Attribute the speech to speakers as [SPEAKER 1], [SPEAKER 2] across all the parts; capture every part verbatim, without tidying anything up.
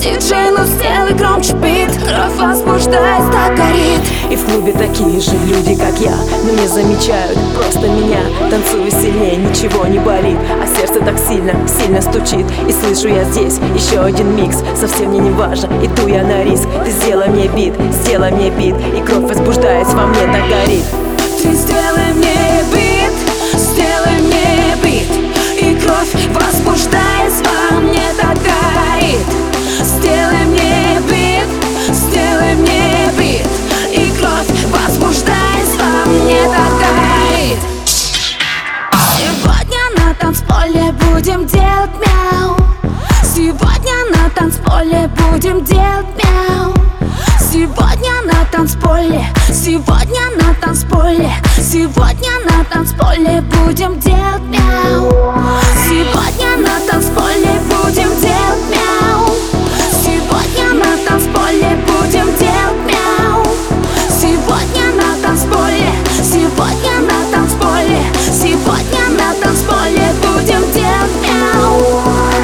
[SPEAKER 1] Диджей, ну сделай громче бит. Кровь возбуждаясь, так горит.
[SPEAKER 2] И в клубе такие же люди, как я, но не замечают просто меня. Танцую сильнее, ничего не болит, а сердце так сильно, сильно стучит. И слышу я здесь еще один микс. Совсем мне не важно, иду я на риск. Ты сделай мне бит, сделай мне бит, и кровь возбуждаясь во мне так горит.
[SPEAKER 1] Ты сделай мне бит, сделай мне бит, и кровь возбуждаясь во мне так горит. Сделай мне бит, сделай мне бит, и кровь возбуждаясь во мне так горит. Сегодня на танцполе будем делать мяу. Сегодня на танцполе будем делать мяу. Сегодня на танцполе, сегодня на танцполе, сегодня на танцполе будем делать мяу. Сегодня на танцполе будем делать мяу. Сегодня на танцполе будем делать мяу. Сегодня на танцполе, сегодня на танцполе, сегодня на танцполе будем делать мяу.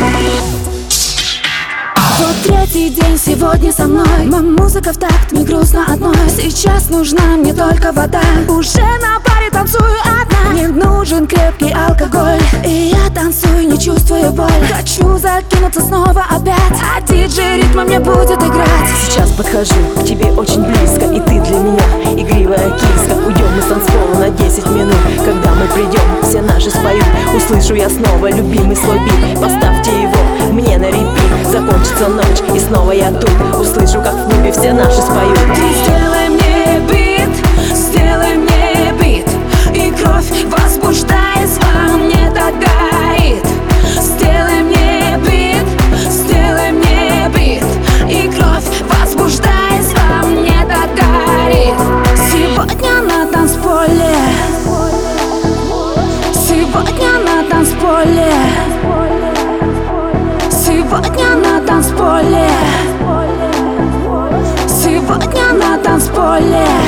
[SPEAKER 1] Вот третий день сегодня со мной. Моя музыка в такт, мне грустно одной. Сейчас нужна мне только вода. Уже на баре танцую одна. Мне нужен крепкий алкоголь, и я танцую, не чувствую боль. Хочу закинуться снова опять, а диджей ритма мне будет играть.
[SPEAKER 2] Сейчас подхожу к тебе очень близко, и ты для меня игривая киска. Уйдем из танцпола на десять минут. Когда мы придем, все наши споют. Услышу я снова любимый свой бит. Поставьте его мне на репит. Закончится ночь, и снова я тут. Услышу, как в клубе все наши споют.
[SPEAKER 1] Ты сделай мне бит, сделай мне бит, и кровь возбуждаясь во мне так горит. Сделай мне бит, сделай мне бит, и кровь возбуждаясь во мне так горит. Сегодня на танцполе, сегодня на танцполе, сегодня на танцполе, сегодня на танцполе.